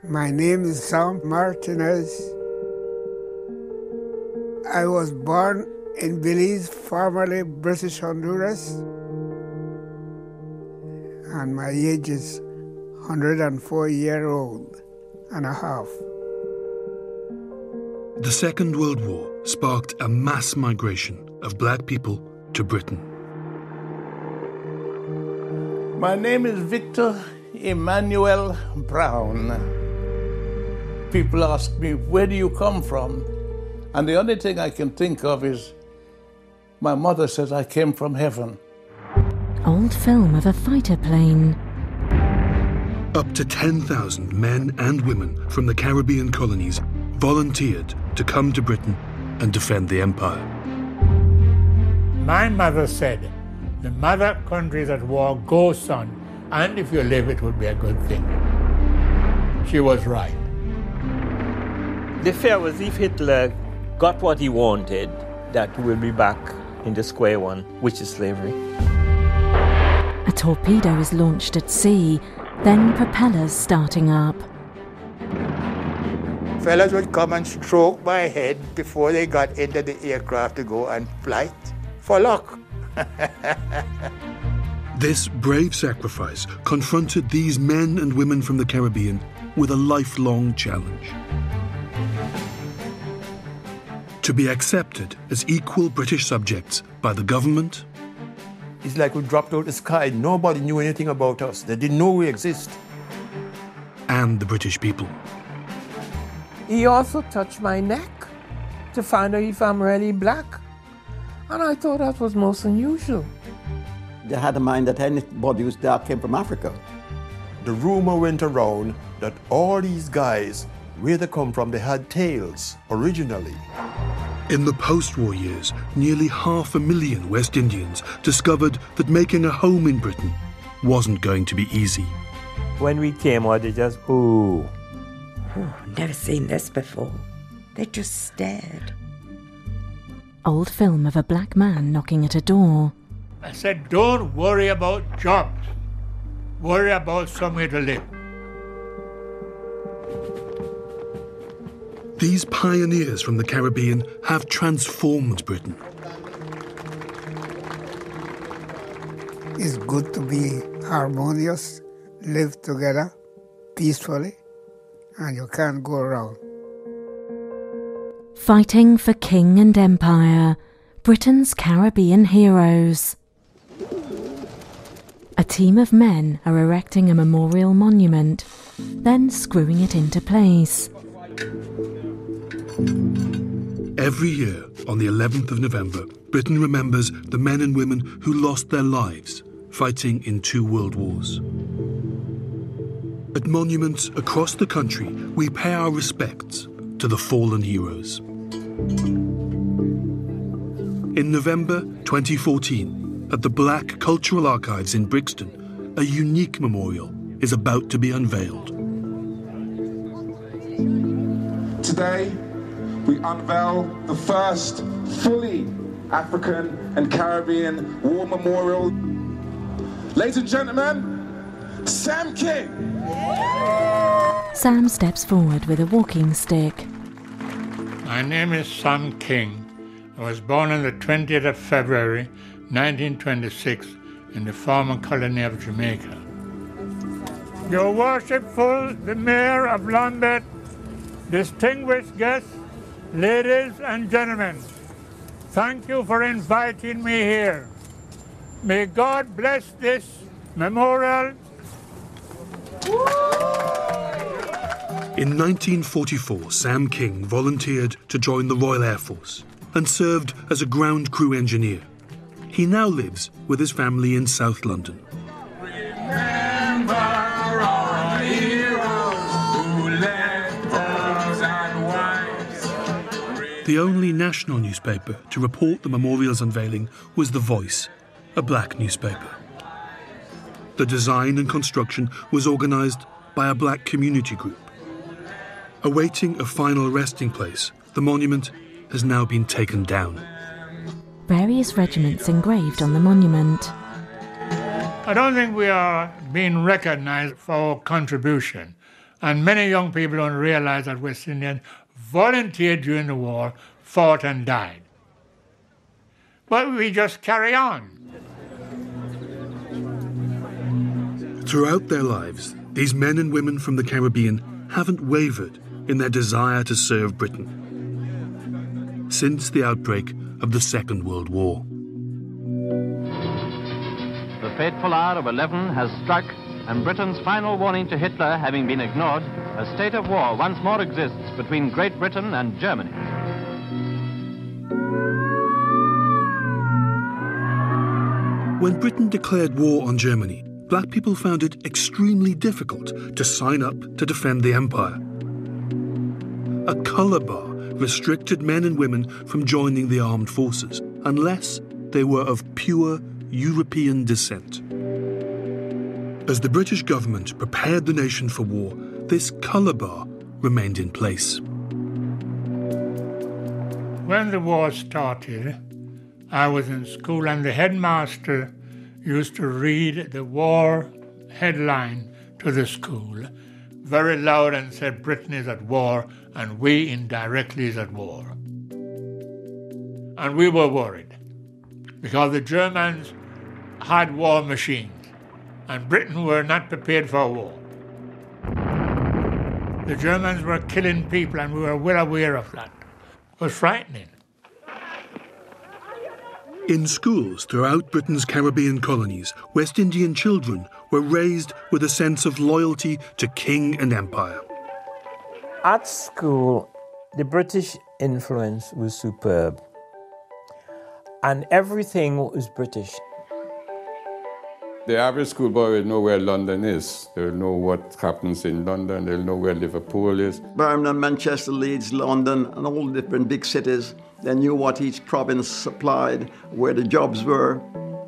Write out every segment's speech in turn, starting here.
My name is Sam Martinez. I was born in Belize, formerly British Honduras, and my age is 104-year-old and a half. The Second World War sparked a mass migration of black people to Britain. My name is Victor Emmanuel Brown. People ask me, where do you come from? And the only thing I can think of is my mother says I came from heaven. Old film of a fighter plane. Up to 10,000 men and women from the Caribbean colonies volunteered to come to Britain and defend the empire. My mother said, the mother country's at war, go son, and if you live it would be a good thing. She was right. The fear was if Hitler got what he wanted, that we'll be back in the square one, which is slavery. A torpedo is launched at sea, then propellers starting up. Fellas would come and stroke my head before they got into the aircraft to go and flight for luck. This brave sacrifice confronted these men and women from the Caribbean with a lifelong challenge. To be accepted as equal British subjects by the government. It's like we dropped out of the sky. Nobody knew anything about us. They didn't know we exist. And the British people. He also touched my neck to find out if I'm really black. And I thought that was most unusual. They had in mind that anybody who's dark came from Africa. The rumor went around that all these guys, where they come from, they had tails originally. In the post-war years, nearly 500,000 West Indians discovered that making a home in Britain wasn't going to be easy. When we came out, they just, Oh, never seen this before. They just stared. Old film of a black man knocking at a door. I said, don't worry about jobs. Worry about somewhere to live. These pioneers from the Caribbean have transformed Britain. It's good to be harmonious, live together peacefully, and you can't go wrong. Fighting for king and empire, Britain's Caribbean heroes. A team of men are erecting a memorial monument, then screwing it into place. Every year, on the 11th of November, Britain remembers the men and women who lost their lives fighting in 2 world wars. At monuments across the country, we pay our respects to the fallen heroes. In November 2014, at the Black Cultural Archives in Brixton, a unique memorial is about to be unveiled. Today, we unveil the first fully African and Caribbean war memorial. Ladies and gentlemen, Sam King. Sam steps forward with a walking stick. My name is Sam King. I was born on the 20th of February, 1926, in the former colony of Jamaica. Your Worshipful, the Mayor of Lambeth, distinguished guests, ladies and gentlemen, thank you for inviting me here. May God bless this memorial. In 1944, Sam King volunteered to join the Royal Air Force and served as a ground crew engineer. He now lives with his family in South London. Remember our heroes who left us and wives. The only national newspaper to report the memorial's unveiling was The Voice, a black newspaper. The design and construction was organised by a black community group. Awaiting a final resting place, the monument has now been taken down. Various regiments engraved on the monument. I don't think we are being recognized for our contribution. And many young people don't realize that West Indians volunteered during the war, fought and died. But we just carry on. Throughout their lives, these men and women from the Caribbean haven't wavered in their desire to serve Britain since the outbreak of the Second World War. The fateful hour of 11 has struck, and Britain's final warning to Hitler having been ignored, a state of war once more exists between Great Britain and Germany. When Britain declared war on Germany, black people found it extremely difficult to sign up to defend the empire. A colour bar restricted men and women from joining the armed forces unless they were of pure European descent. As the British government prepared the nation for war, this colour bar remained in place. When the war started, I was in school and the headmaster used to read the war headline to the school very loud and said, Britain is at war and we indirectly is at war. And we were worried because the Germans had war machines and Britain were not prepared for war. The Germans were killing people and we were well aware of that. It was frightening. In schools throughout Britain's Caribbean colonies, West Indian children were raised with a sense of loyalty to king and empire. At school, the British influence was superb. And everything was British. The average schoolboy will know where London is. They'll know what happens in London. They'll know where Liverpool is. Birmingham, Manchester, Leeds, London, and all the different big cities. They knew what each province supplied, where the jobs were.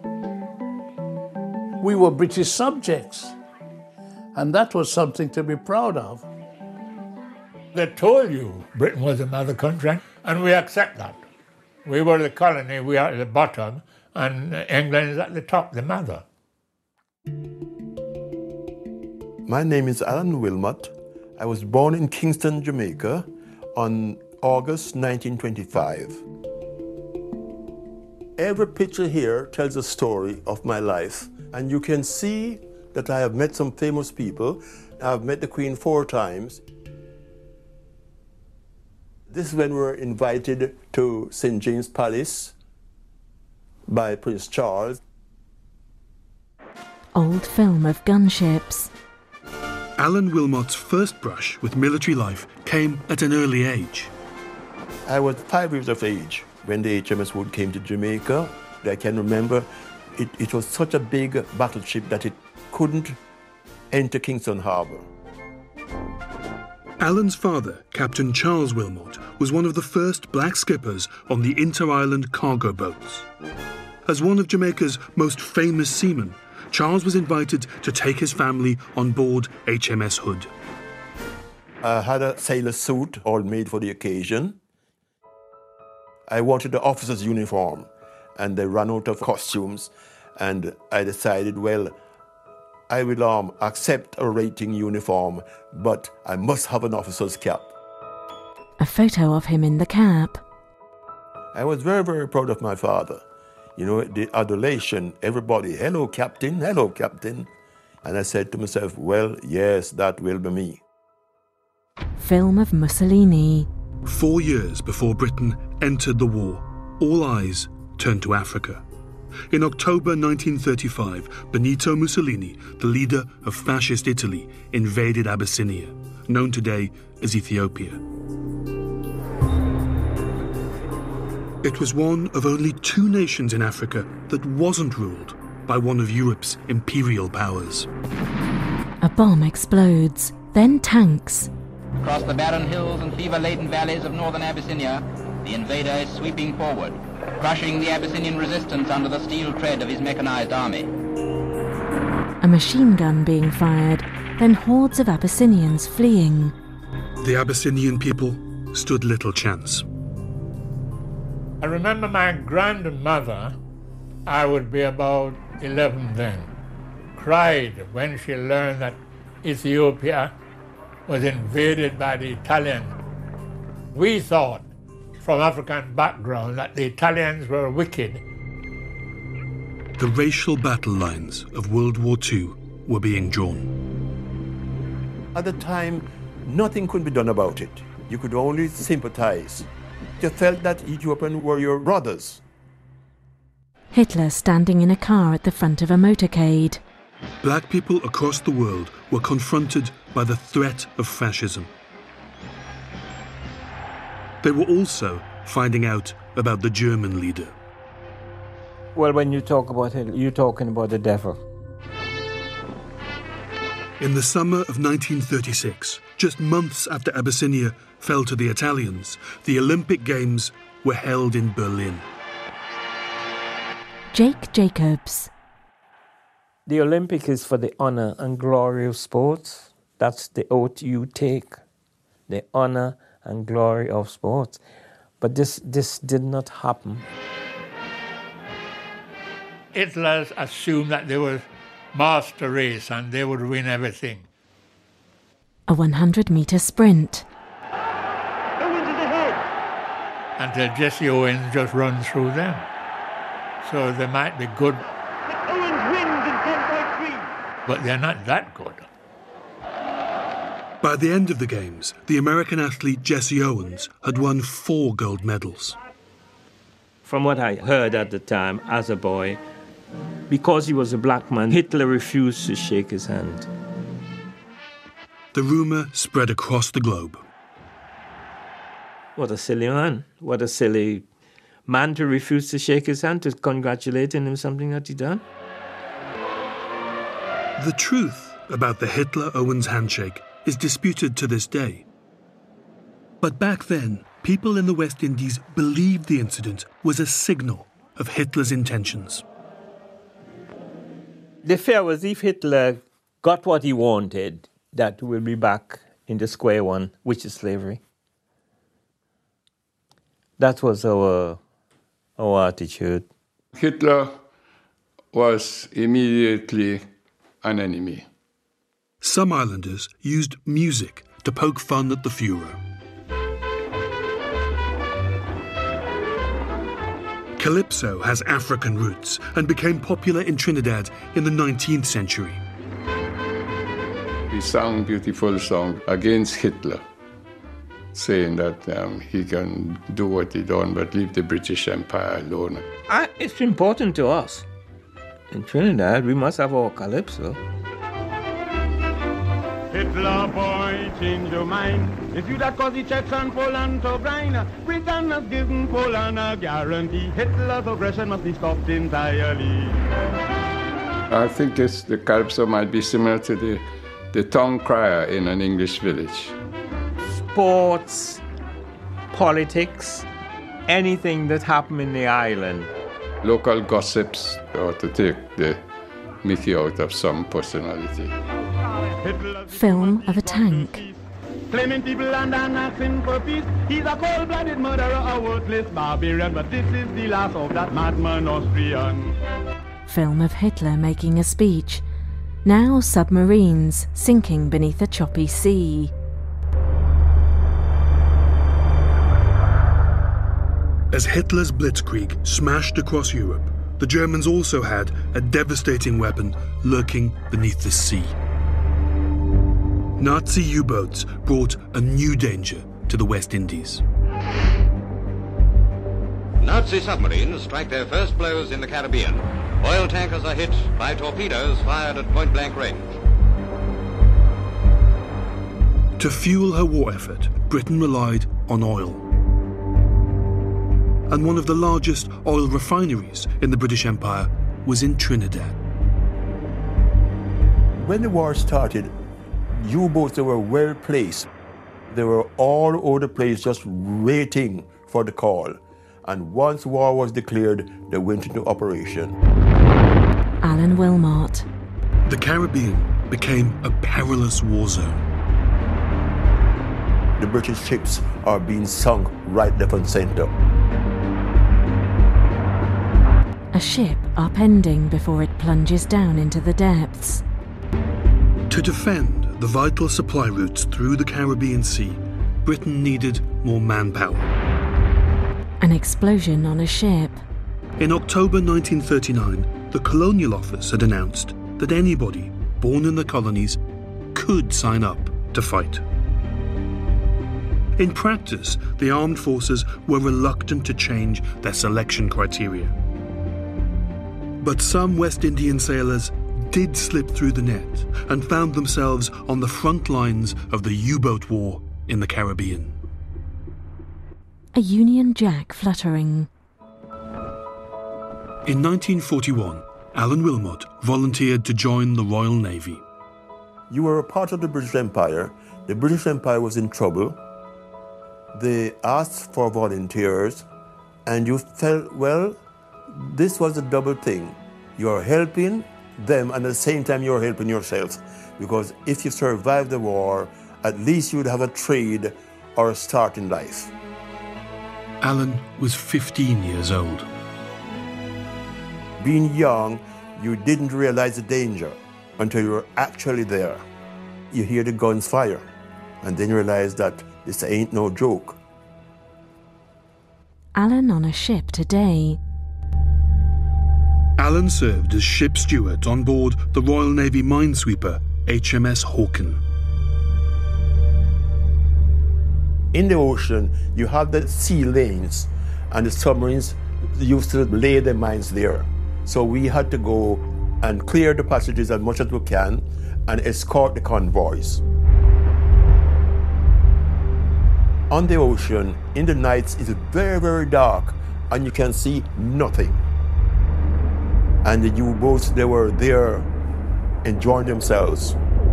We were British subjects, and that was something to be proud of. They told you Britain was a mother country, and we accept that. We were the colony, we are at the bottom, and England is at the top, the mother. My name is Alan Wilmot. I was born in Kingston, Jamaica on August 1925. Every picture here tells a story of my life, and you can see that I have met some famous people. I've met the Queen 4 times. This is when we were invited to St. James Palace by Prince Charles. Old film of gunships. Alan Wilmot's first brush with military life came at an early age. I was 5 years of age when the HMS Wood came to Jamaica. I can remember it was such a big battleship that it couldn't enter Kingston Harbour. Alan's father, Captain Charles Wilmot, was one of the first black skippers on the inter-island cargo boats. As one of Jamaica's most famous seamen, Charles was invited to take his family on board HMS Hood. I had a sailor suit all made for the occasion. I wanted the officer's uniform, and they ran out of costumes, and I decided, well, I will accept a rating uniform, but I must have an officer's cap. A photo of him in the cap. I was very, very proud of my father. You know, the adulation, everybody, hello, Captain, hello, Captain. And I said to myself, well, yes, that will be me. Film of Mussolini. 4 years before Britain entered the war, all eyes turned to Africa. In October 1935, Benito Mussolini, the leader of fascist Italy, invaded Abyssinia, known today as Ethiopia. It was one of only 2 nations in Africa that wasn't ruled by one of Europe's imperial powers. A bomb explodes, then tanks. Across the barren hills and fever-laden valleys of northern Abyssinia, the invader is sweeping forward, crushing the Abyssinian resistance under the steel tread of his mechanized army. A machine gun being fired, then hordes of Abyssinians fleeing. The Abyssinian people stood little chance. I remember my grandmother, I would be about 11 then, cried when she learned that Ethiopia was invaded by the Italians. We thought, from African background, that the Italians were wicked. The racial battle lines of World War II were being drawn. At the time, nothing could be done about it. You could only sympathize. You felt that Ethiopians were your brothers. Hitler standing in a car at the front of a motorcade. Black people across the world were confronted by the threat of fascism. They were also finding out about the German leader. Well, when you talk about it, you're talking about the devil. In the summer of 1936, just months after Abyssinia fell to the Italians, the Olympic Games were held in Berlin. Jake Jacobs. The Olympic is for the honor and glory of sports. That's the oath you take, the honor and glory of sports. But this did not happen. Hitler assumed that they were master race and they would win everything. A 100-meter sprint. Owens is ahead. Until Jesse Owens just runs through them. So they might be good. But Owens wins in 10.3. But they're not that good. By the end of the Games, the American athlete Jesse Owens had won 4 gold medals. From what I heard at the time as a boy, because he was a black man, Hitler refused to shake his hand. The rumour spread across the globe. What a silly man. What a silly man to refuse to shake his hand, to congratulate him on something that he done. The truth about the Hitler-Owens handshake is disputed to this day. But back then, people in the West Indies believed the incident was a signal of Hitler's intentions. The fear was if Hitler got what he wanted, that we'll be back in the square one, which is slavery. That was our attitude. Hitler was immediately an enemy. Some islanders used music to poke fun at the Führer. Calypso has African roots and became popular in Trinidad in the 19th century. He sang beautiful song against Hitler, saying that he can do what he done, but leave the British Empire alone. It's important to us. In Trinidad, we must have our calypso. Hitler boy, change your mind. It's you that caused the Czechs and Poland to grind. Britain has given Poland a guarantee. Hitler's aggression must be stopped entirely. I think the calypso might be similar to the tongue crier in an English village. Sports, politics, anything that happened in the island. Local gossips or to take the mickey out of some personality. Film of a tank. Claiming people and asking for peace. He's a cold-blooded murderer, a worthless barbarian, but this is the last of that madman Austrian. Film of Hitler making a speech. Now submarines sinking beneath a choppy sea. As Hitler's blitzkrieg smashed across Europe, the Germans also had a devastating weapon lurking beneath the sea. Nazi U-boats brought a new danger to the West Indies. Nazi submarines strike their first blows in the Caribbean. Oil tankers are hit by torpedoes fired at point-blank range. To fuel her war effort, Britain relied on oil. And one of the largest oil refineries in the British Empire was in Trinidad. When the war started, U-boats were well placed. They were all over the place just waiting for the call. And once war was declared, they went into operation. Alan Wilmot. The Caribbean became a perilous war zone. The British ships are being sunk right, left and center. A ship upending before it plunges down into the depths. To defend the vital supply routes through the Caribbean Sea, Britain needed more manpower. An explosion on a ship. In October 1939, the Colonial Office had announced that anybody born in the colonies could sign up to fight. In practice, the armed forces were reluctant to change their selection criteria. But some West Indian sailors did slip through the net and found themselves on the front lines of the U-boat war in the Caribbean. A Union Jack fluttering. In 1941, Alan Wilmot volunteered to join the Royal Navy. You were a part of the British Empire. The British Empire was in trouble. They asked for volunteers, and you felt, well, this was a double thing. You're helping them, and at the same time you're helping yourself. Because if you survive the war, at least you'd have a trade or a start in life. Alan was 15 years old. Being young, you didn't realize the danger until you were actually there. You hear the guns fire, and then you realize that this ain't no joke. Alan on a ship today. Alan served as ship steward on board the Royal Navy minesweeper HMS Hawken. In the ocean, you have the sea lanes, and the submarines used to lay their mines there. So we had to go and clear the passages as much as we can and escort the convoys. On the ocean, in the nights, it's very, very dark, and you can see nothing. And the U-boats, they were there enjoying themselves.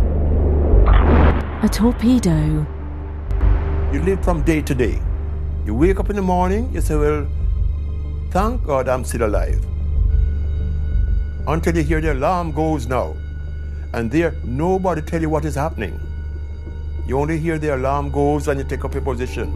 A torpedo. You live from day to day. You wake up in the morning, you say, well, thank God I'm still alive. Until you hear the alarm goes now. And there, nobody tell you what is happening. You only hear the alarm goes and you take up your position.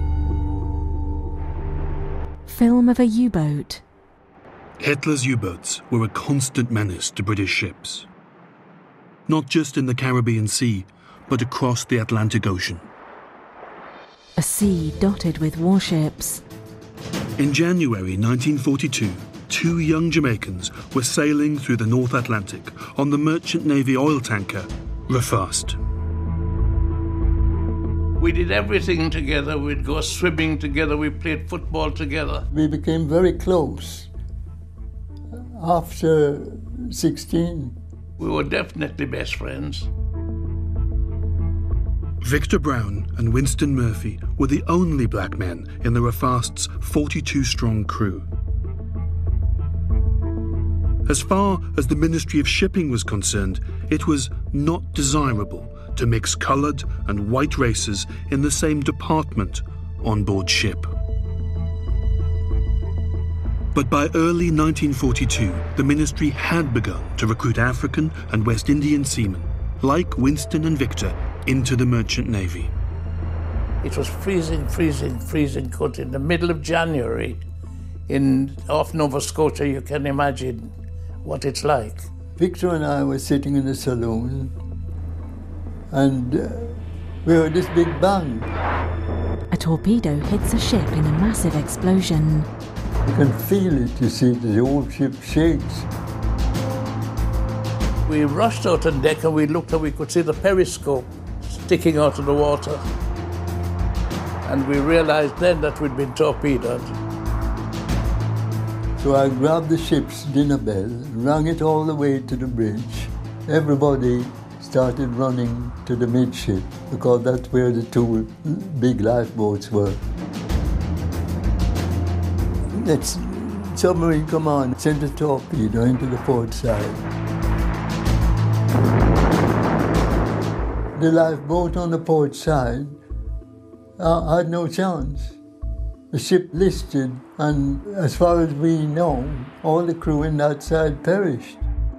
Film of a U-boat. Hitler's U-boats were a constant menace to British ships. Not just in the Caribbean Sea, but across the Atlantic Ocean. A sea dotted with warships. In January 1942, 2 young Jamaicans were sailing through the North Atlantic on the merchant navy oil tanker Refast. We did everything together. We'd go swimming together. We played football together. We became very close. After 16. We were definitely best friends. Victor Brown and Winston Murphy were the only black men in the Refast's 42-strong crew. As far as the Ministry of Shipping was concerned, it was not desirable to mix coloured and white races in the same department on board ship. But by early 1942, the ministry had begun to recruit African and West Indian seamen, like Winston and Victor, into the merchant navy. It was freezing cold in the middle of January off Nova Scotia. You can imagine what it's like. Victor and I were sitting in the saloon, and we heard this big bang. A torpedo hits a ship in a massive explosion. You can feel it, you see, the whole ship shakes. We rushed out on deck and we looked and we could see the periscope sticking out of the water. And we realized then that we'd been torpedoed. So I grabbed the ship's dinner bell, rang it all the way to the bridge. Everybody started running to the midship because that's where the 2 big lifeboats were. Let's submarine command sent a torpedo into the port side. The lifeboat on the port side had no chance. The ship listed, and as far as we know, all the crew in that side perished.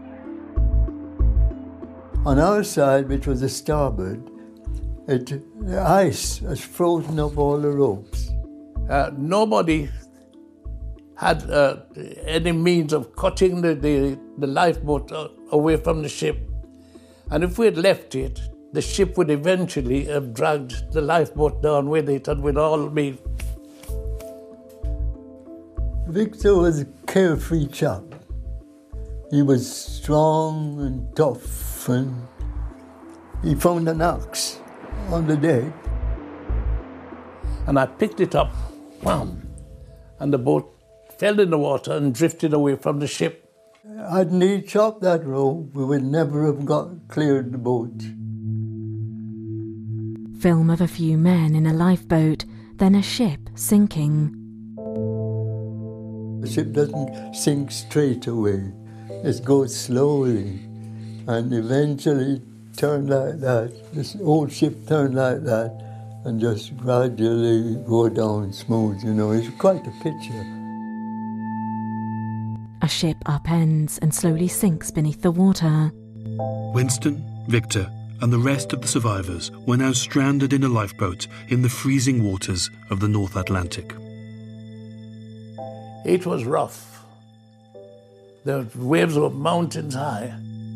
On our side, which was the starboard, the ice has frozen up all the ropes. Nobody had any means of cutting the lifeboat away from the ship. And if we had left it, the ship would eventually have dragged the lifeboat down with it and we'd all be... Victor was a carefree chap. He was strong and tough, and he found an axe on the deck. And I picked it up, wham, and the boat fell in the water and drifted away from the ship. Hadn't he chopped that rope, we would never have cleared the boat. Film of a few men in a lifeboat, then a ship sinking. The ship doesn't sink straight away. It goes slowly, and eventually turn like that. This old ship turned like that, and just gradually go down smooth, you know. It's quite a picture. A ship upends and slowly sinks beneath the water. Winston, Victor, and the rest of the survivors were now stranded in a lifeboat in the freezing waters of the North Atlantic. It was rough. The waves were mountains high.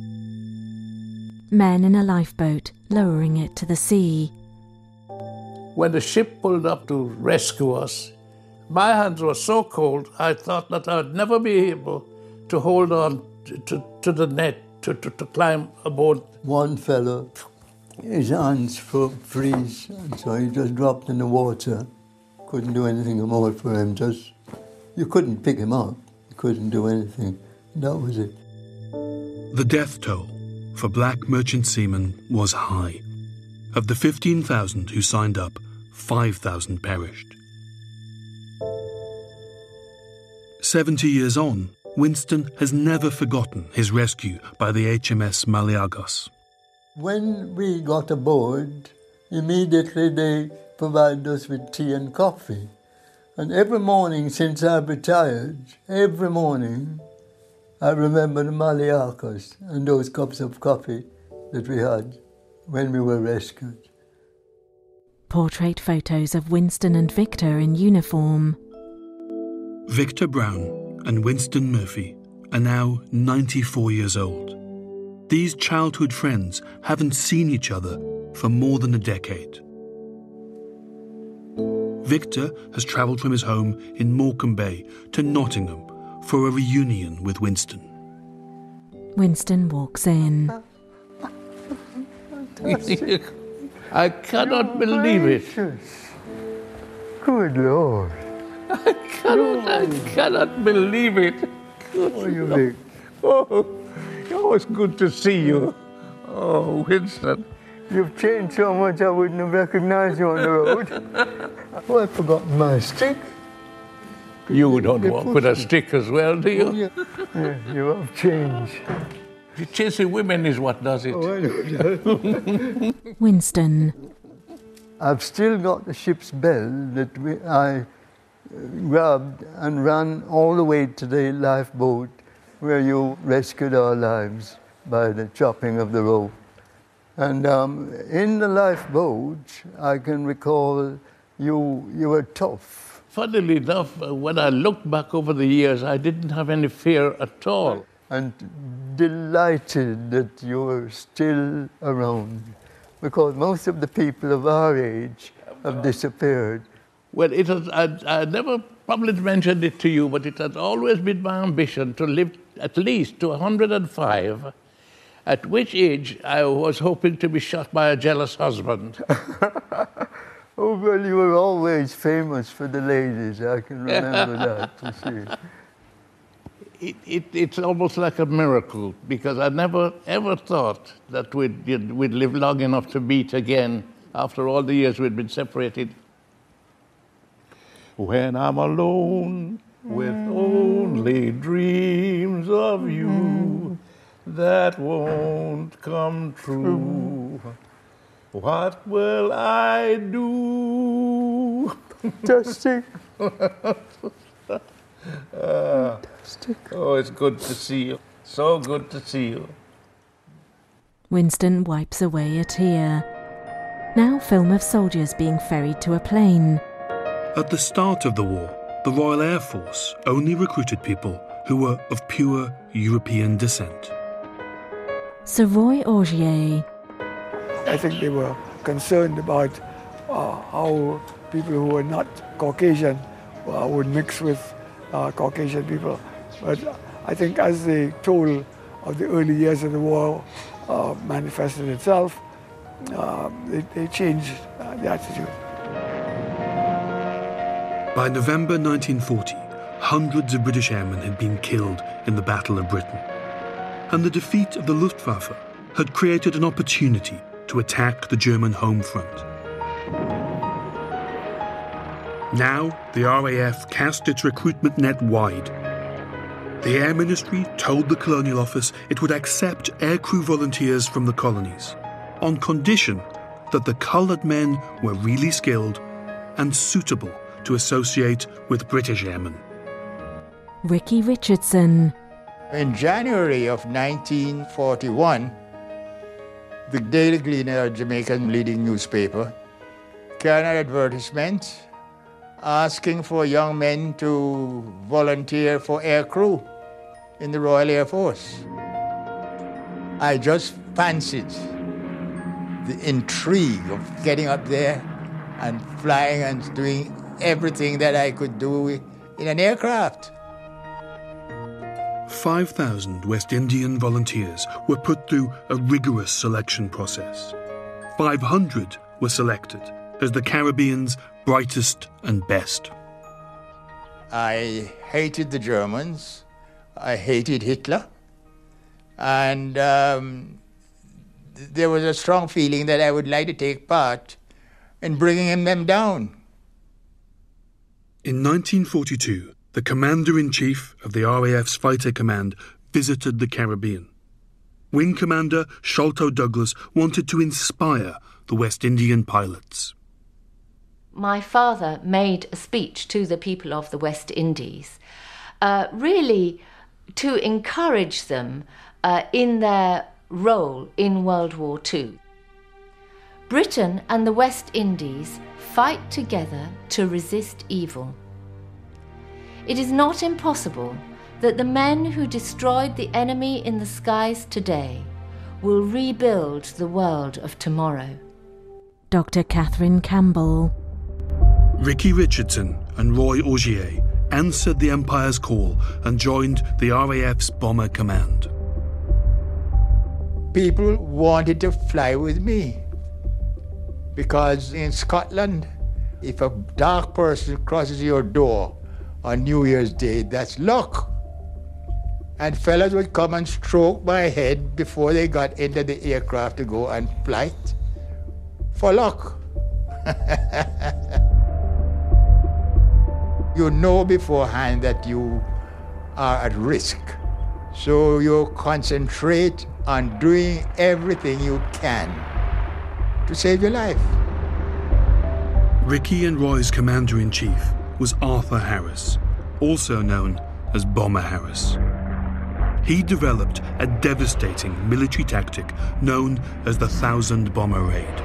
Men in a lifeboat, lowering it to the sea. When the ship pulled up to rescue us, my hands were so cold, I thought that I would never be able to hold on to the net, to climb aboard. One fellow, his hands freeze, and so he just dropped in the water. Couldn't do anything more for him, you couldn't pick him up. You couldn't do anything. That was it. The death toll for black merchant seamen was high. Of the 15,000 who signed up, 5,000 perished. 70 years on, Winston has never forgotten his rescue by the HMS Maliagos. When we got aboard, immediately they provided us with tea and coffee. And every morning since I've retired, every morning, I remember the Maliagos and those cups of coffee that we had when we were rescued. Portrait photos of Winston and Victor in uniform. Victor Brown and Winston Murphy are now 94 years old. These childhood friends haven't seen each other for more than a decade. Victor has travelled from his home in Morecambe Bay to Nottingham for a reunion with Winston. Winston walks in. I cannot believe it. Good Lord. I cannot believe it. What do you think? Oh, it's good to see you. Oh, Winston. You've changed so much I wouldn't have recognized you on the road. Oh, I've forgotten my stick. You don't walk with a stick as well, do you? Yeah, you have changed. Chasing women is what does it. Oh, I know. Winston. I've still got the ship's bell that I grabbed and ran all the way to the lifeboat where you rescued our lives by the chopping of the rope. And in the lifeboat, I can recall you were tough. Funnily enough, when I look back over the years, I didn't have any fear at all. And delighted that you were still around, because most of the people of our age have disappeared. Well, I never probably mentioned it to you, but it had always been my ambition to live at least to 105, at which age I was hoping to be shot by a jealous husband. Oh, well, you were always famous for the ladies. I can remember that, you see. It's almost like a miracle, because I never, ever thought that we'd live long enough to meet again after all the years we'd been separated. When I'm alone with only dreams of you that won't come true, what will I do? Dusty. Oh, it's good to see you. So good to see you. Winston wipes away a tear. Now film of soldiers being ferried to a plane. At the start of the war, the Royal Air Force only recruited people who were of pure European descent. Sir Roy Augier. I think they were concerned about how people who were not Caucasian would mix with Caucasian people. But I think as the toll of the early years of the war manifested itself, they changed the attitude. By November 1940, hundreds of British airmen had been killed in the Battle of Britain, and the defeat of the Luftwaffe had created an opportunity to attack the German home front. Now, the RAF cast its recruitment net wide. The Air Ministry told the Colonial Office it would accept aircrew volunteers from the colonies, on condition that the coloured men were really skilled and suitable to associate with British airmen. Ricky Richardson. In January of 1941, the Daily Gleaner, a Jamaican leading newspaper, carried an advertisement asking for young men to volunteer for aircrew in the Royal Air Force. I just fancied the intrigue of getting up there and flying and doing everything that I could do in an aircraft. 5,000 West Indian volunteers were put through a rigorous selection process. 500 were selected as the Caribbean's brightest and best. I hated the Germans. I hated Hitler. And there was a strong feeling that I would like to take part in bringing them down. In 1942, the Commander-in-Chief of the RAF's Fighter Command visited the Caribbean. Wing Commander Sholto Douglas wanted to inspire the West Indian pilots. My father made a speech to the people of the West Indies, really to encourage them in their role in World War II. Britain and the West Indies fight together to resist evil. It is not impossible that the men who destroyed the enemy in the skies today will rebuild the world of tomorrow. Dr. Catherine Campbell. Ricky Richardson and Roy Augier answered the Empire's call and joined the RAF's Bomber Command. People wanted to fly with me because in Scotland, if a dark person crosses your door on New Year's Day, that's luck. And fellas would come and stroke my head before they got into the aircraft to go on flight for luck. You know beforehand that you are at risk. So you concentrate on doing everything you can to save your life. Ricky and Roy's Commander-in-Chief was Arthur Harris, also known as Bomber Harris. He developed a devastating military tactic known as the 1,000 Bomber Raid.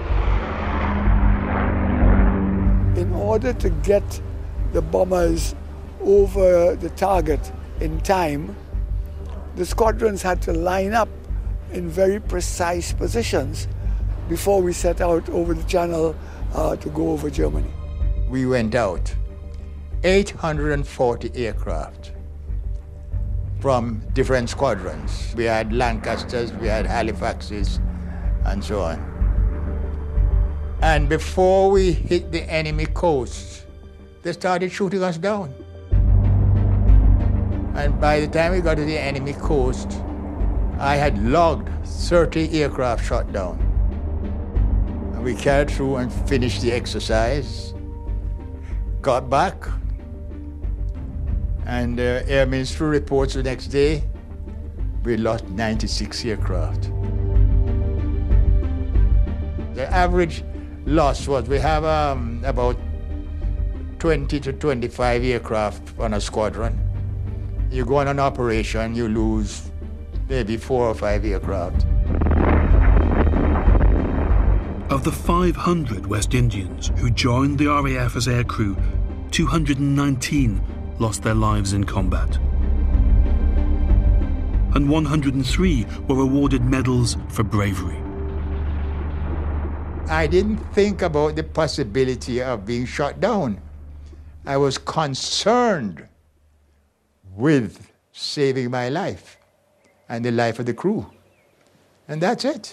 In order to get the bombers over the target in time, the squadrons had to line up in very precise positions before we set out over the channel to go over Germany. We went out 840 aircraft from different squadrons. We had Lancasters, we had Halifaxes, and so on. And before we hit the enemy coast, they started shooting us down. And by the time we got to the enemy coast, I had logged 30 aircraft shot down. And we carried through and finished the exercise, got back, and Air Ministry reports the next day, we lost 96 aircraft. The average loss was, we have about 20 to 25 aircraft on a squadron. You go on an operation, you lose maybe 4 or 5 aircraft. Of the 500 West Indians who joined the RAF as aircrew, 219 lost their lives in combat. And 103 were awarded medals for bravery. I didn't think about the possibility of being shot down. I was concerned with saving my life and the life of the crew. And that's it.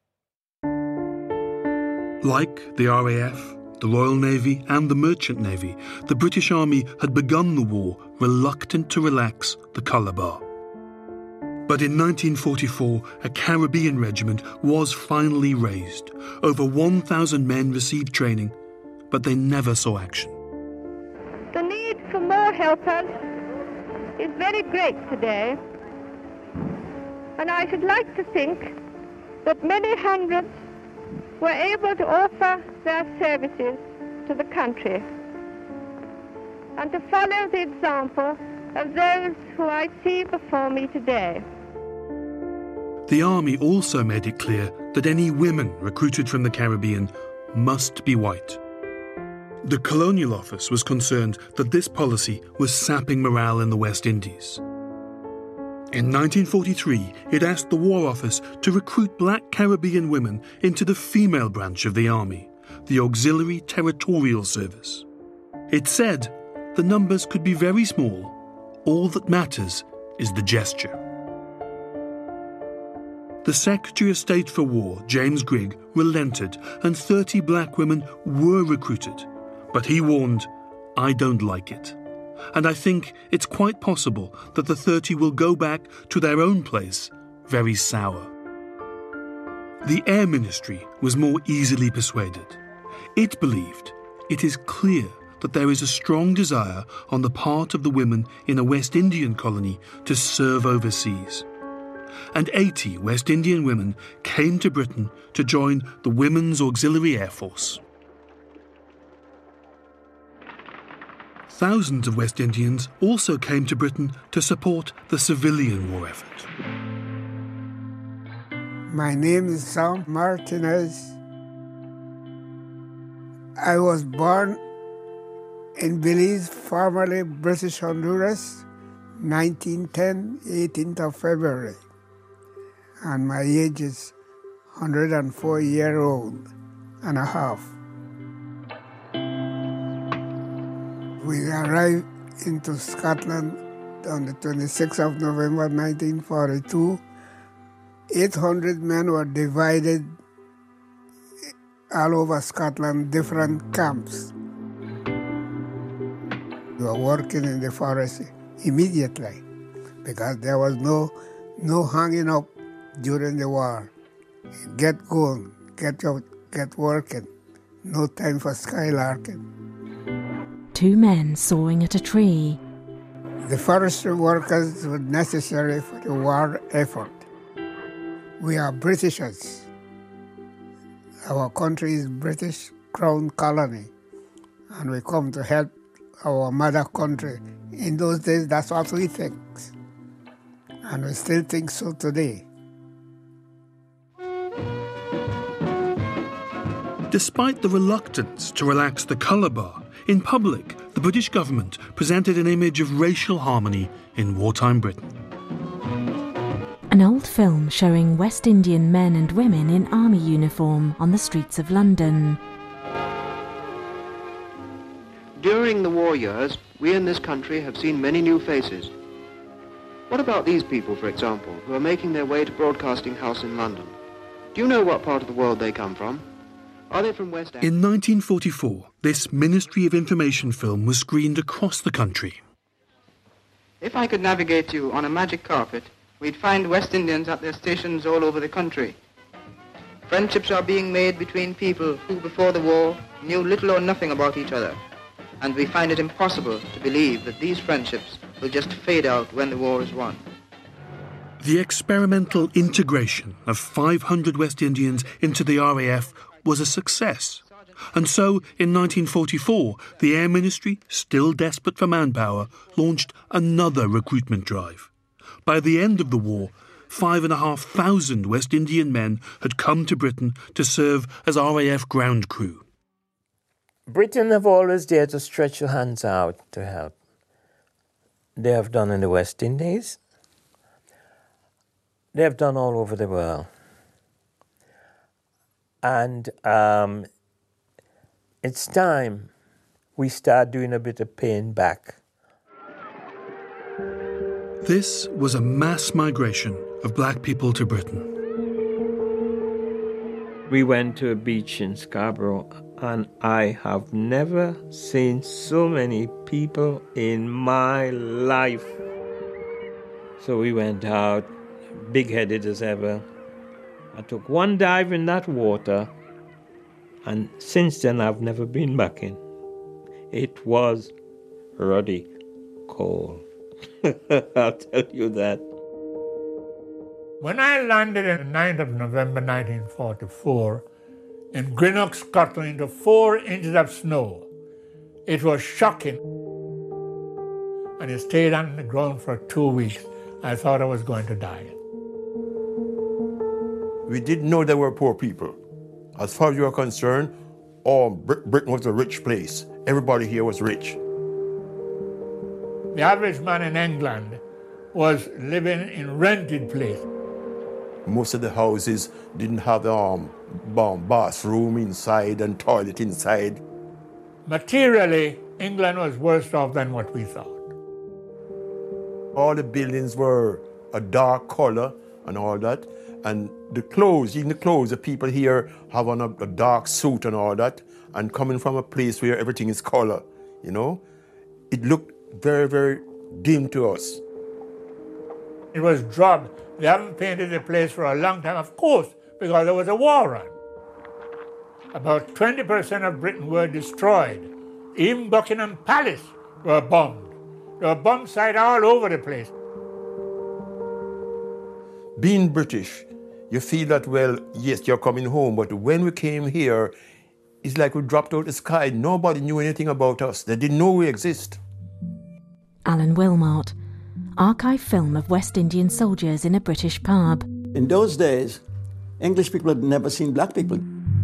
Like the RAF, the Royal Navy and the Merchant Navy, the British Army had begun the war reluctant to relax the colour bar. But in 1944, a Caribbean regiment was finally raised. Over 1,000 men received training, but they never saw action. The need for more helpers is very great today, and I should like to think that many hundreds were able to offer their services to the country and to follow the example of those who I see before me today. The Army also made it clear that any women recruited from the Caribbean must be white. The Colonial Office was concerned that this policy was sapping morale in the West Indies. In 1943, it asked the War Office to recruit black Caribbean women into the female branch of the Army, the Auxiliary Territorial Service. It said the numbers could be very small. All that matters is the gesture. The Secretary of State for War, James Grigg, relented and 30 black women were recruited. But he warned, "I don't like it. And I think it's quite possible that the 30 will go back to their own place very sour." The Air Ministry was more easily persuaded. It believed it is clear that there is a strong desire on the part of the women in a West Indian colony to serve overseas. And 80 West Indian women came to Britain to join the Women's Auxiliary Air Force. Thousands of West Indians also came to Britain to support the civilian war effort. My name is Sam Martinez. I was born in Belize, formerly British Honduras, 1910, 18th of February. And my age is 104-year-old and a half. We arrived into Scotland on the 26th of November 1942. 800 men were divided all over Scotland, different camps. We were working in the forest immediately because there was no hanging up during the war. Get going, get out, get working. No time for skylarking. 2 men sawing at a tree. The forestry workers were necessary for the war effort. We are Britishers. Our country is British Crown colony, and we come to help our mother country. In those days, that's what we think, and we still think so today. Despite the reluctance to relax the colour bar, in public, the British government presented an image of racial harmony in wartime Britain. An old film showing West Indian men and women in army uniform on the streets of London. During the war years, we in this country have seen many new faces. What about these people, for example, who are making their way to Broadcasting House in London? Do you know what part of the world they come from? Are they from West Africa? In 1944, this Ministry of Information film was screened across the country. If I could navigate you on a magic carpet, we'd find West Indians at their stations all over the country. Friendships are being made between people who, before the war, knew little or nothing about each other. And we find it impossible to believe that these friendships will just fade out when the war is won. The experimental integration of 500 West Indians into the RAF was a success. And so, in 1944, the Air Ministry, still desperate for manpower, launched another recruitment drive. By the end of the war, 5,500 West Indian men had come to Britain to serve as RAF ground crew. Britain have always dared to stretch your hands out to help. They have done in the West Indies. They have done all over the world. And it's time we start doing a bit of paying back. This was a mass migration of black people to Britain. We went to a beach in Scarborough, and I have never seen so many people in my life. So we went out, big-headed as ever. I took one dive in that water, and since then I've never been back in. It was ruddy cold. I'll tell you that. When I landed on the 9th of November 1944 in Greenock, Scotland, into 4 inches of snow, it was shocking. And it stayed on the ground for 2 weeks. I thought I was going to die. We didn't know there were poor people. As far as you were concerned, Britain was a rich place. Everybody here was rich. The average man in England was living in rented place. Most of the houses didn't have bathroom inside and toilet inside. Materially, England was worse off than what we thought. All the buildings were a dark color and all that. And the clothes, even the clothes, the people here have on a dark suit and all that. And coming from a place where everything is color, you know, it looked very, very dim to us. It was drab. They haven't painted the place for a long time, of course, because there was a war on. About 20% of Britain were destroyed. Even Buckingham Palace were bombed. There were bomb sites all over the place. Being British, you feel that, well, yes, you're coming home, but when we came here, it's like we dropped out of the sky. Nobody knew anything about us. They didn't know we exist. Alan Wilmot, archive film of West Indian soldiers in a British pub. In those days, English people had never seen black people.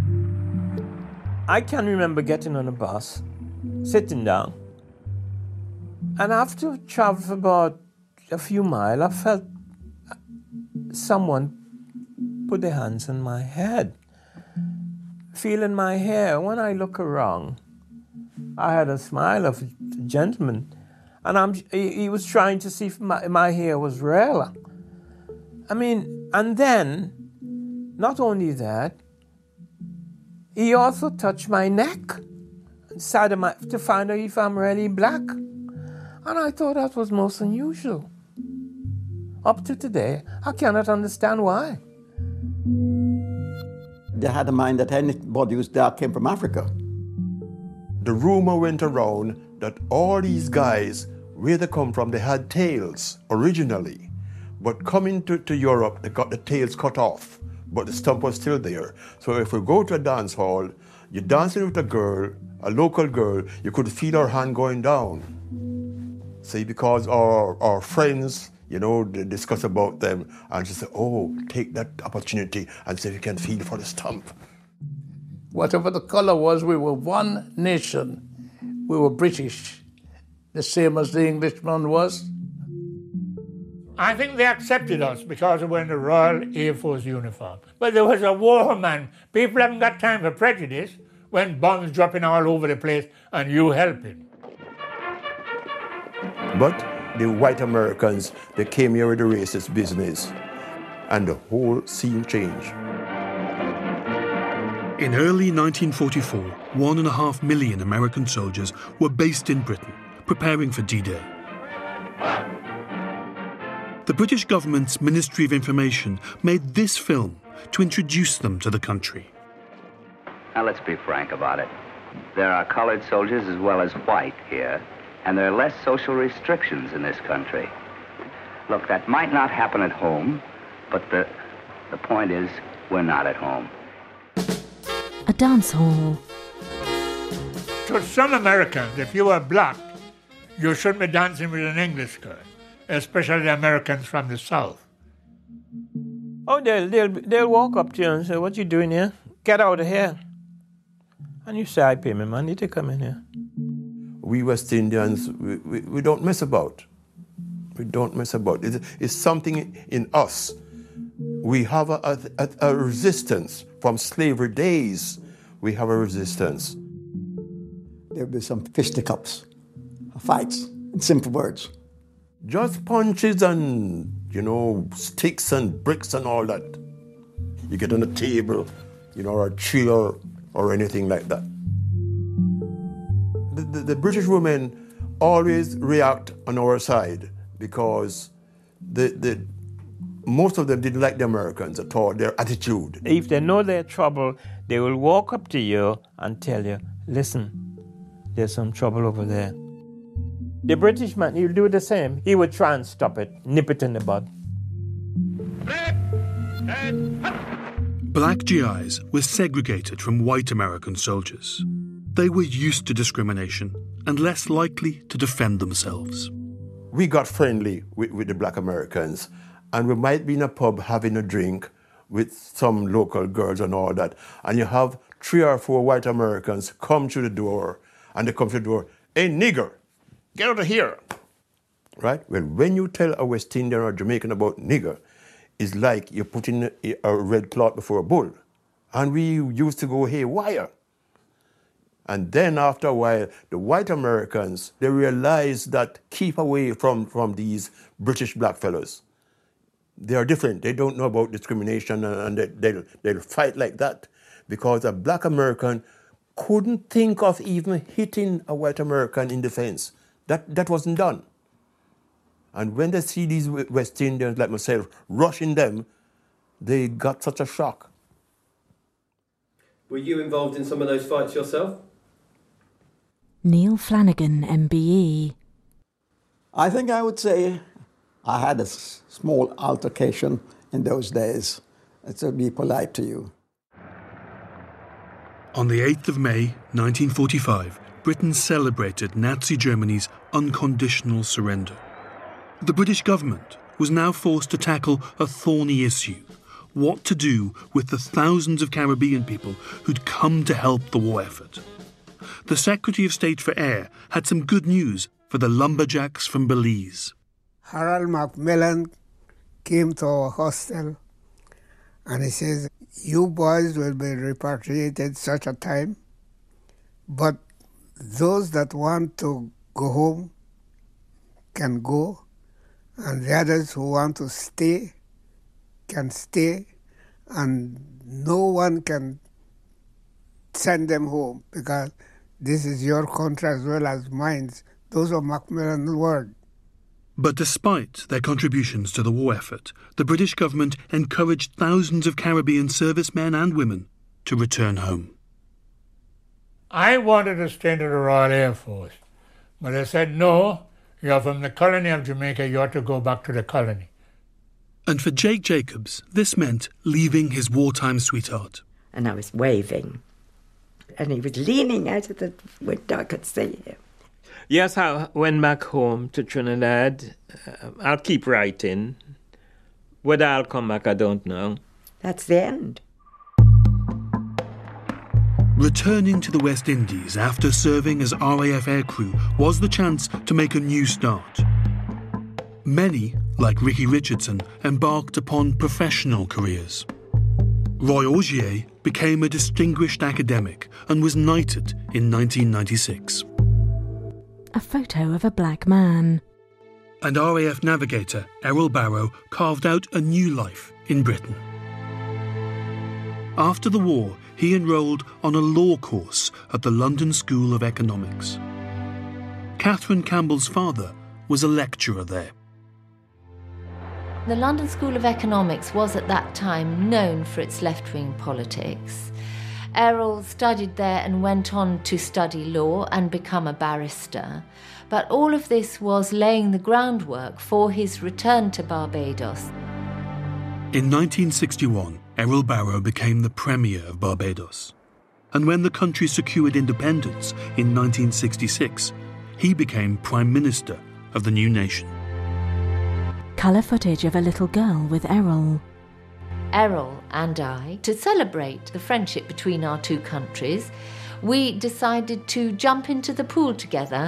I can remember getting on a bus, sitting down, and after traveling for about a few miles, I felt someone put their hands on my head, feeling my hair. When I look around, I had a smile of a gentleman, and he was trying to see if my hair was real. I mean, and then, not only that, he also touched my neck, side of to find out if I'm really black. And I thought that was most unusual. Up to today, I cannot understand why. They had in mind that anybody who's dark came from Africa. The rumor went around that all these guys, where they come from, they had tails originally. But coming to Europe, they got the tails cut off, but the stump was still there. So if we go to a dance hall, you're dancing with a girl, a local girl, you could feel her hand going down. See, because our friends, you know, they discuss about them and she said, oh, take that opportunity and see if you can feel for the stump. Whatever the color was, we were one nation. We were British, the same as the Englishman was. I think they accepted us because we were in the Royal Air Force uniform. But there was a war, man. People haven't got time for prejudice when bombs dropping all over the place and you helping. But the white Americans, they came here with the racist business, and the whole scene changed. In early 1944, 1.5 million American soldiers were based in Britain, preparing for D-Day. The British government's Ministry of Information made this film to introduce them to the country. Now, let's be frank about it. There are colored soldiers as well as white here, and there are less social restrictions in this country. Look, that might not happen at home, but the point is, we're not at home. A dance hall. To some Americans, if you were black, you shouldn't be dancing with an English girl, especially the Americans from the South. Oh, they'll walk up to you and say, what you doing here? Get out of here. And you say, I pay me money to come in here. We West Indians, we don't mess about. We don't mess about. It's something in us We have a resistance from slavery days. We have a resistance. There'll be some fisticuffs, fights, in simple words. Just punches and, sticks and bricks and all that. You get on a table, or a chair or anything like that. The British women always react on our side because most of them didn't like the Americans at all, their attitude. If they know their trouble, they will walk up to you and tell you, listen, there's some trouble over there. The British man, he'll do the same. He would try and stop it, nip it in the bud. Black GIs were segregated from white American soldiers. They were used to discrimination and less likely to defend themselves. We got friendly with the black Americans, and we might be in a pub having a drink with some local girls and all that, and you have 3 or 4 white Americans come through the door, and they come through the door, "Hey, nigger, get out of here." Right? Well, when you tell a West Indian or Jamaican about nigger, it's like you're putting a red cloth before a bull. And we used to go haywire. And then after a while, the white Americans, they realized that keep away from these British black fellows. They are different. They don't know about discrimination, and they'll fight like that. Because a black American couldn't think of even hitting a white American in defense. That wasn't done. And when they see these West Indians like myself rushing them, they got such a shock. Were you involved in some of those fights yourself? Neil Flanagan, MBE. I think I would say I had a small altercation in those days. To be polite to you. On the 8th of May, 1945, Britain celebrated Nazi Germany's unconditional surrender. The British government was now forced to tackle a thorny issue: what to do with the thousands of Caribbean people who'd come to help the war effort. The Secretary of State for Air had some good news for the lumberjacks from Belize. Harold Macmillan came to our hostel and he says, "You boys will be repatriated such a time, but those that want to go home can go, and the others who want to stay can stay, and no one can send them home because this is your country as well as mine." Those are Macmillan's words. But despite their contributions to the war effort, the British government encouraged thousands of Caribbean servicemen and women to return home. I wanted to stay in the Royal Air Force, but they said, no, you're from the colony of Jamaica, you ought to go back to the colony. And for Jake Jacobs, this meant leaving his wartime sweetheart. And I was waving, and he was leaning out of the window, I could see him. Yes, I went back home to Trinidad. I'll keep writing. Whether I'll come back, I don't know. That's the end. Returning to the West Indies after serving as RAF aircrew was the chance to make a new start. Many, like Ricky Richardson, embarked upon professional careers. Roy Augier became a distinguished academic and was knighted in 1996. A photo of a black man. And RAF navigator Errol Barrow carved out a new life in Britain. After the war, he enrolled on a law course at the London School of Economics. Catherine Campbell's father was a lecturer there. The London School of Economics was at that time known for its left-wing politics. Errol studied there and went on to study law and become a barrister. But all of this was laying the groundwork for his return to Barbados. In 1961, Errol Barrow became the Premier of Barbados. And when the country secured independence in 1966, he became Prime Minister of the new nation. Colour footage of a little girl with Errol. Errol and I, to celebrate the friendship between our two countries, we decided to jump into the pool together,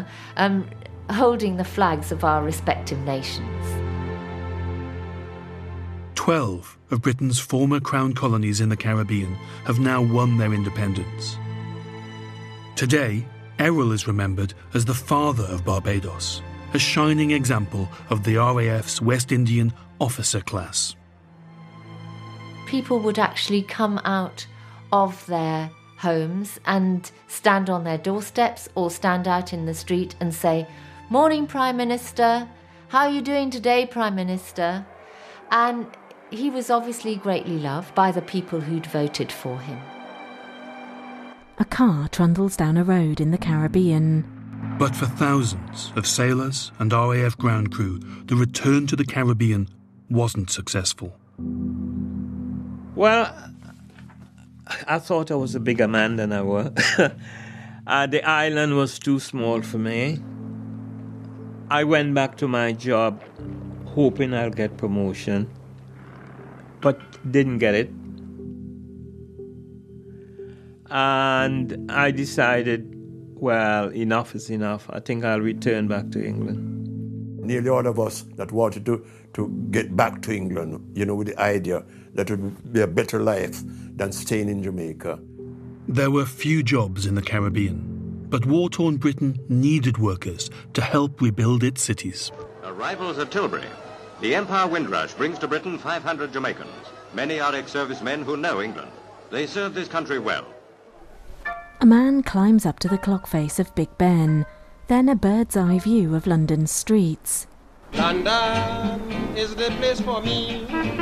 holding the flags of our respective nations. 12 of Britain's former Crown colonies in the Caribbean have now won their independence. Today, Errol is remembered as the father of Barbados, a shining example of the RAF's West Indian officer class. People would actually come out of their homes and stand on their doorsteps or stand out in the street and say, "Morning, Prime Minister. How are you doing today, Prime Minister?" And he was obviously greatly loved by the people who'd voted for him. A car trundles down a road in the Caribbean. But for thousands of sailors and RAF ground crew, the return to the Caribbean wasn't successful. Well, I thought I was a bigger man than I was. The island was too small for me. I went back to my job hoping I'll get promotion, but didn't get it. And I decided, well, enough is enough. I think I'll return back to England. Nearly all of us that wanted to get back to England, with the idea that it would be a better life than staying in Jamaica. There were few jobs in the Caribbean, but war-torn Britain needed workers to help rebuild its cities. Arrivals at Tilbury. The Empire Windrush brings to Britain 500 Jamaicans. Many are ex-servicemen who know England. They serve this country well. A man climbs up to the clock face of Big Ben, then a bird's-eye view of London's streets. London is the place for me.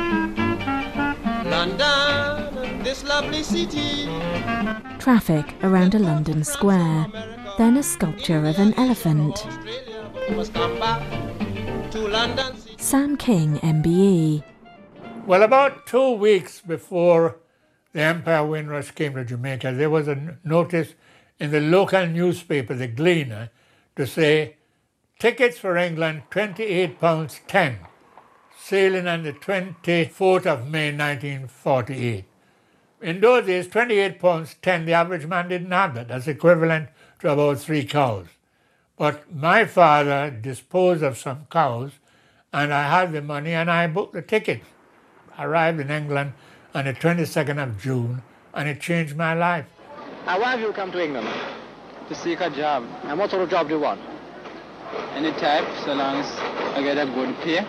London, this lovely city. Traffic around a London square, then a sculpture of an elephant. Must come back to London. Sam King, MBE. Well, about 2 weeks before the Empire Windrush came to Jamaica, there was a notice in the local newspaper, the Gleaner, to say, tickets for England, £28.10, sailing on the 24th of May 1948. In those days, £28.10, the average man didn't have that. That's equivalent to about 3 cows. But my father disposed of some cows, and I had the money, and I booked the tickets. I arrived in England on the 22nd of June, and it changed my life. And why have you come to England? To seek a job. And what sort of job do you want? Any type, so long as I get a good pay.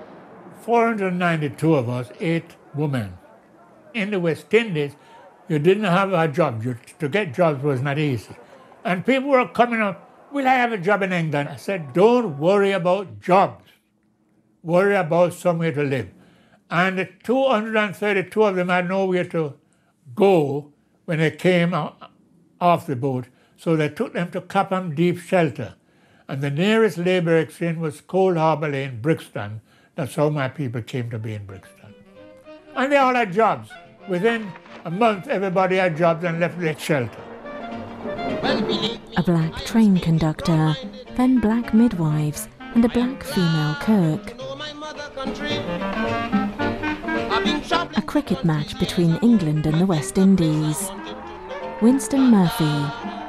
492 of us, 8 women. In the West Indies, you didn't have a job. To get jobs was not easy. And people were coming up, will I have a job in England? I said, don't worry about jobs. Worry about somewhere to live. And the 232 of them had nowhere to go when they came off the boat. So they took them to Clapham Deep Shelter. And the nearest labour exchange was Cold Harbour Lane, Brixton. That's how my people came to be in Brixton. And they all had jobs. Within a month, everybody had jobs and left the shelter. A black train conductor, then black midwives, and a black female cook. A cricket match between England and the West Indies. Winston Murphy.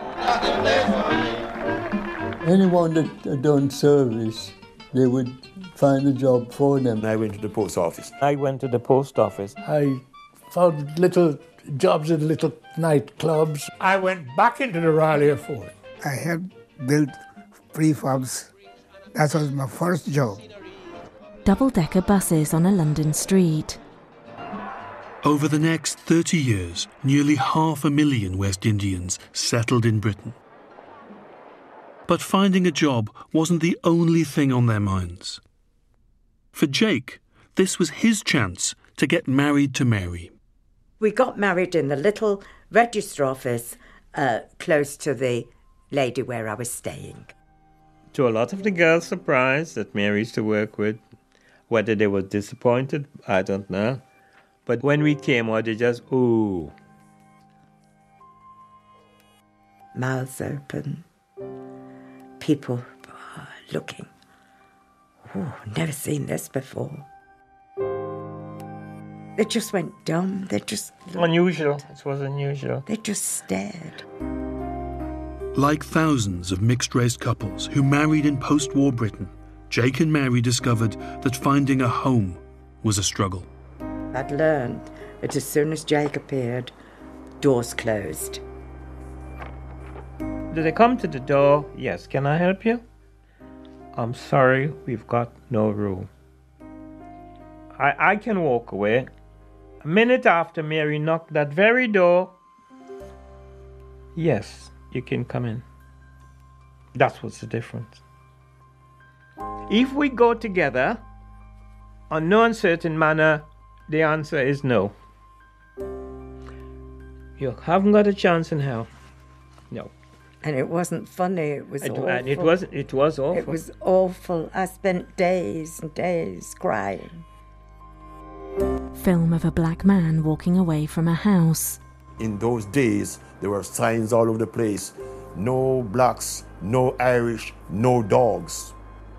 Anyone that had done service, they would find a job for them. I went to the post office. I went to the post office. I found little jobs in little nightclubs. I went back into the Royal Air Force. I helped build prefabs. That was my first job. Double-decker buses on a London street. Over the next 30 years, nearly 500,000 West Indians settled in Britain. But finding a job wasn't the only thing on their minds. For Jake, this was his chance to get married to Mary. We got married in the little register office close to the lady where I was staying. To a lot of the girls' surprise that Mary used to work with, whether they were disappointed, I don't know. But when we came out, they just, ooh. Mouths open. People looking. Oh, never seen this before. They just went dumb. They just looked. Unusual. It was unusual. They just stared. Like thousands of mixed-race couples who married in post-war Britain, Jake and Mary discovered that finding a home was a struggle. I'd learned that as soon as Jake appeared, doors closed. Do they come to the door? Yes, can I help you? I'm sorry, we've got no room. I can walk away. A minute after Mary knocked that very door. Yes, you can come in. That's what's the difference. If we go together, on no uncertain manner, the answer is no. You haven't got a chance in hell. No. And it wasn't funny, it was awful. And it was awful. It was awful. I spent days and days crying. Film of a black man walking away from a house. In those days, there were signs all over the place. No blacks, no Irish, no dogs.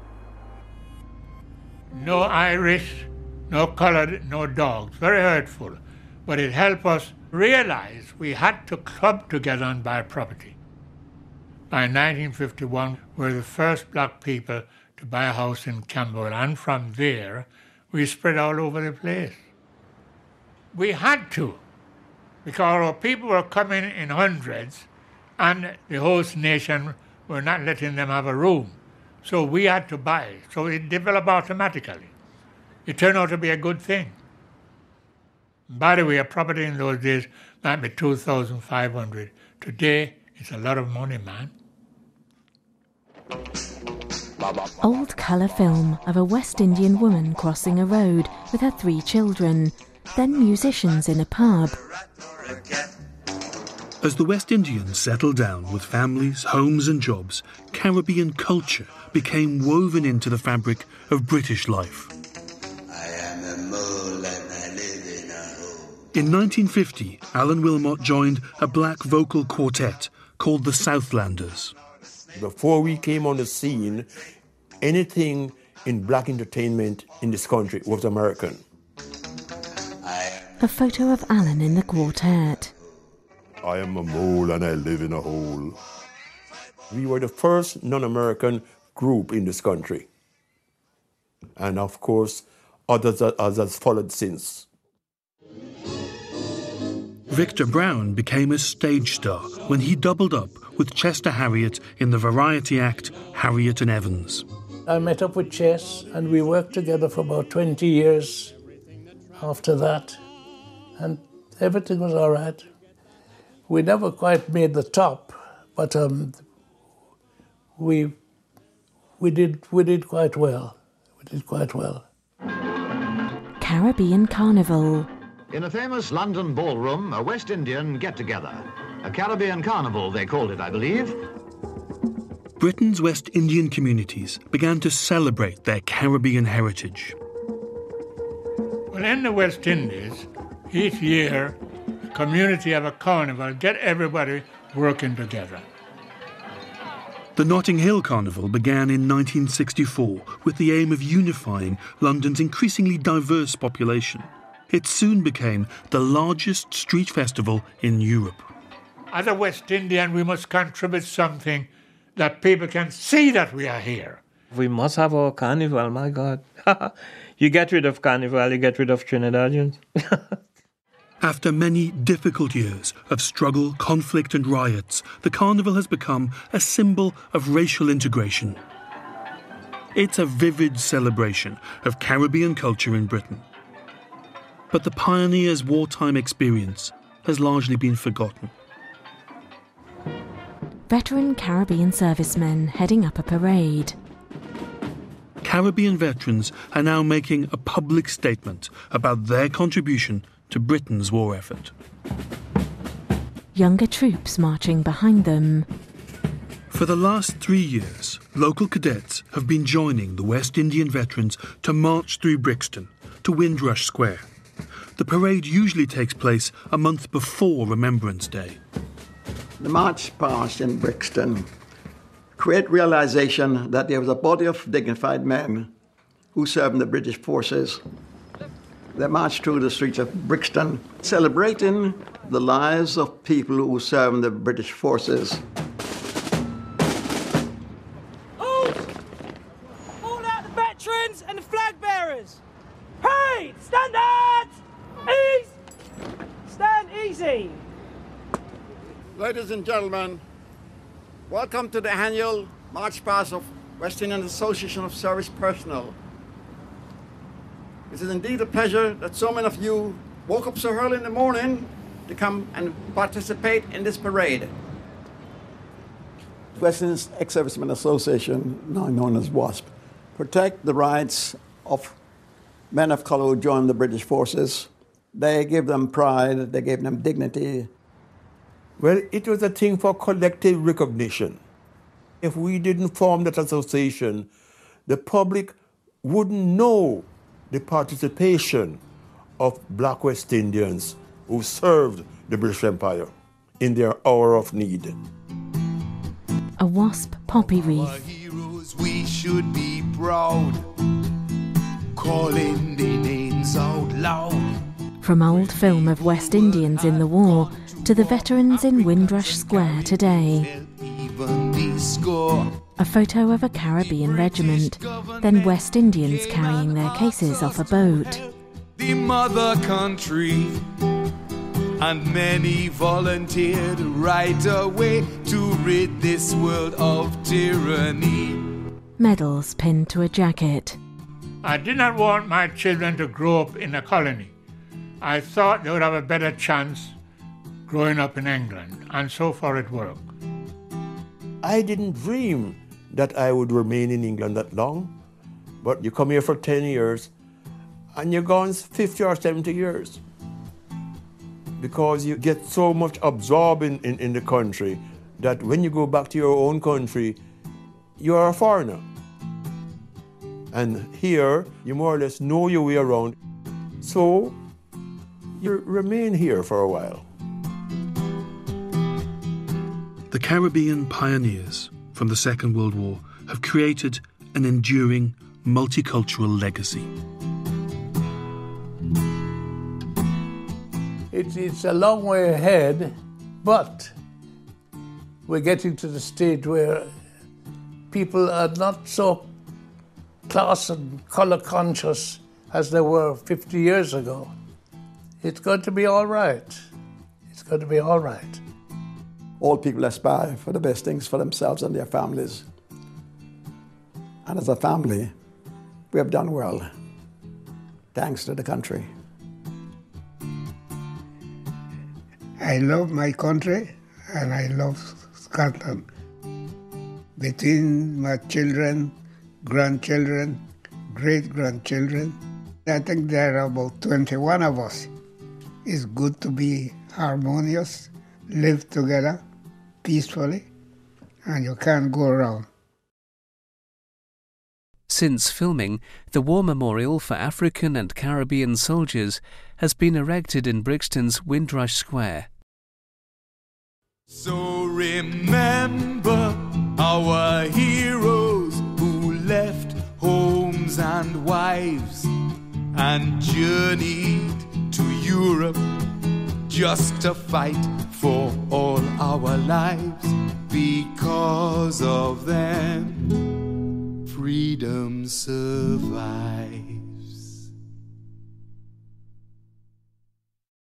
No Irish, no coloured, no dogs. Very hurtful. But it helped us realize we had to club together and buy property. By 1951, we were the first black people to buy a house in Camberwell, and from there, we spread all over the place. We had to, because our people were coming in hundreds, and the host nation were not letting them have a room. So we had to buy. So it developed automatically. It turned out to be a good thing. By the way, a property in those days might be $2,500. Today, it's a lot of money, man. Old colour film of a West Indian woman crossing a road with her 3 children, then musicians in a pub. As the West Indians settled down with families, homes and jobs, Caribbean culture became woven into the fabric of British life. In 1950, Alan Wilmot joined a black vocal quartet called the Southlanders. Before we came on the scene, anything in black entertainment in this country was American. A photo of Alan in the quartet. I am a mole and I live in a hole. We were the first non-American group in this country. And of course, others followed since. Victor Brown became a stage star when he doubled up with Chester Harriott in the variety act Harriott and Evans. I met up with Chess and we worked together for about 20 years after that, and everything was all right. We never quite made the top, but we did quite well. We did quite well. Caribbean Carnival. In a famous London ballroom, a West Indian get-together. A Caribbean carnival, they called it, I believe. Britain's West Indian communities began to celebrate their Caribbean heritage. Well, in the West Indies, each year, the community have a carnival, get everybody working together. The Notting Hill Carnival began in 1964 with the aim of unifying London's increasingly diverse population. It soon became the largest street festival in Europe. As a West Indian, we must contribute something that people can see that we are here. We must have our carnival, my God. You get rid of carnival, you get rid of Trinidadians. After many difficult years of struggle, conflict and riots, the carnival has become a symbol of racial integration. It's a vivid celebration of Caribbean culture in Britain. But the pioneers' wartime experience has largely been forgotten. Veteran Caribbean servicemen heading up a parade. Caribbean veterans are now making a public statement about their contribution to Britain's war effort. Younger troops marching behind them. For the last 3 years, local cadets have been joining the West Indian veterans to march through Brixton to Windrush Square. The parade usually takes place a month before Remembrance Day. The march past in Brixton created realization that there was a body of dignified men who served in the British forces. They marched through the streets of Brixton, celebrating the lives of people who served in the British forces. Halt! Call out the veterans and the flag bearers! Parade! Standards! ladies and gentlemen, welcome to the annual March Past of West Indian Association of Service Personnel. It is indeed a pleasure that so many of you woke up so early in the morning to come and participate in this parade. West Indian Ex-Servicemen Association, now known as WASP, protect the rights of men of color who join the British forces. They give them pride, they give them dignity. Well, it was a thing for collective recognition. If we didn't form that association, the public wouldn't know the participation of black West Indians who served the British Empire in their hour of need. A wasp poppy wreath. Our heroes, we should be proud, calling their names out loud. From old film of West Indians in the war to the veterans in Windrush Square today. A photo of a Caribbean regiment, then West Indians carrying their cases off a boat. The mother country, and many volunteered right away to rid this world of tyranny. Medals pinned to a jacket. I did not want my children to grow up in a colony. I thought they would have a better chance growing up in England, and so far it worked. I didn't dream that I would remain in England that long, but you come here for 10 years and you're gone 50 or 70 years because you get so much absorbed in the country that when you go back to your own country, you are a foreigner. And here, you more or less know your way around, so you remain here for a while. The Caribbean pioneers from the Second World War have created an enduring multicultural legacy. It's a long way ahead, but we're getting to the stage where people are not so class and color conscious as they were 50 years ago. It's going to be all right. It's going to be all right. All people aspire for the best things for themselves and their families. And as a family, we have done well, thanks to the country. I love my country and I love Scotland. Between my children, grandchildren, great-grandchildren, I think there are about 21 of us. It's good to be harmonious, live together peacefully, and you can't go wrong. Since filming, the War Memorial for African and Caribbean soldiers has been erected in Brixton's Windrush Square. So remember our heroes who left homes and wives and journeyed to Europe just to fight for all our lives. Because of them, freedom survives.